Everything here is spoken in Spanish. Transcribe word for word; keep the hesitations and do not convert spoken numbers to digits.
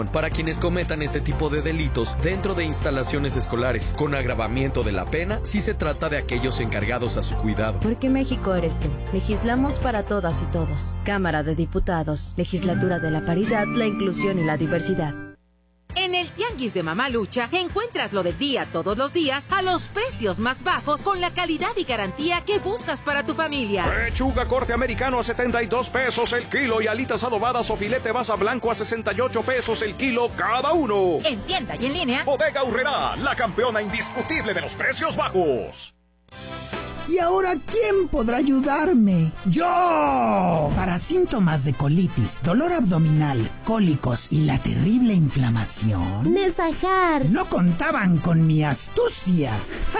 para quienes cometan este tipo de delitos dentro de instalaciones escolares, con agravamiento de la pena si se trata de aquellos encargados a su cuidado. Porque México eres tú. Legislamos para todas y todos. Cámara de Diputados. Legislatura de la Paridad, la Inclusión y la Diversidad. En el Tianguis de Mamalucha encuentras lo del día todos los días a los precios más bajos con la calidad y garantía que buscas para tu familia. Pechuga corte americano a setenta y dos pesos el kilo y alitas adobadas o filete basa blanco a sesenta y ocho pesos el kilo cada uno. En tienda y en línea. Bodega Aurrerá, la campeona indiscutible de los precios bajos. ¿Y ahora quién podrá ayudarme? ¡Yo! Para síntomas de colitis, dolor abdominal, cólicos y la terrible inflamación... Nesajar. No contaban con mi astucia.